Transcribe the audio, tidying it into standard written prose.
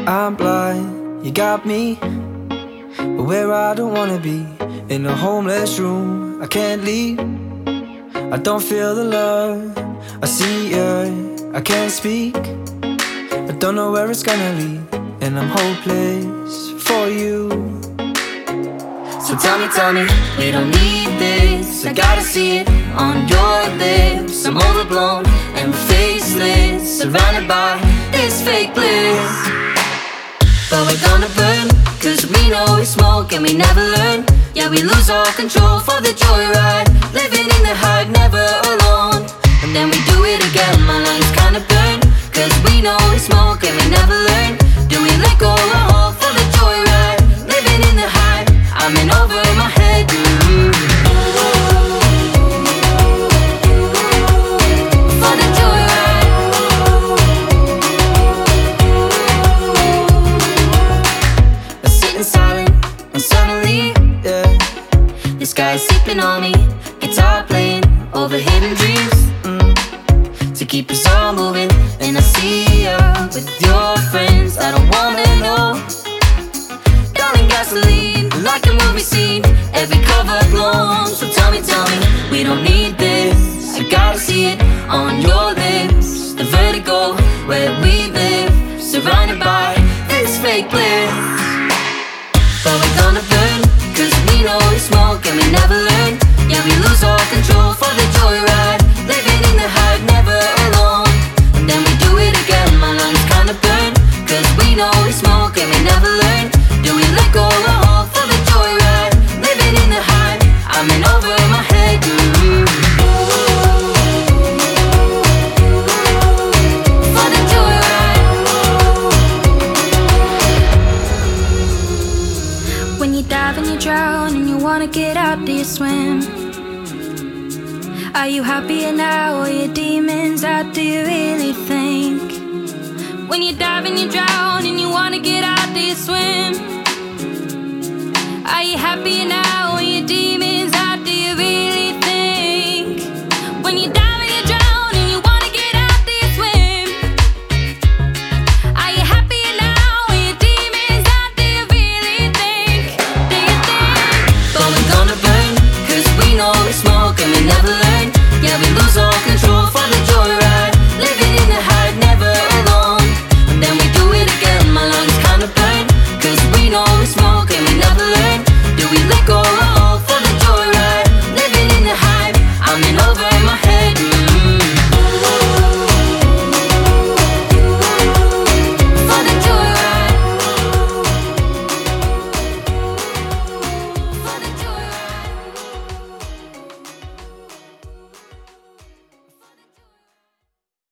I'm blind, you got me, but where I don't wanna be, in a homeless room, I can't leave. I don't feel the love, I see you, I can't speak. I don't know where it's gonna lead, and I'm hopeless for you. So tell me, we don't need this. I gotta see it on your lips. I'm overblown and faceless, surrounded by this fake bliss. But we're gonna burn, cause we know we smoke and we never learn. Yeah, we lose all control for the joyride, living in the hype, never alone. And then we do it again, my lungs kinda burn, cause we know we smoke and we never learn. Do we let go or hold for the joyride, living in the hype, I'm in over my head. For the joyride. I sit in silence, and suddenly, yeah, This guy's sipping on me, guitar playing over hidden dreams, to keep us all moving. And I see you with your friends, I don't wanna know. Darling gasoline, like a movie scene, every cover blown. So tell me, we don't need this. I gotta see it on your lips. The vertigo where we live, surrounded by this fake bliss. But we're gonna burn, cause we know we smoke and we never learn. Yeah, we lose all control for the joyride, living in the hype, never alone. And then we do it again, my lungs kinda burn, cause we know we smoke and we never learn. Do we let go or hold for the joyride, living in the hype, I'm in over my head. For the joyride. When you dive and you drown and you wanna get out, do you swim? Are you happier now or your demons out, do you really think? When you dive and you drown and you wanna get out, do you swim? Are you happier now?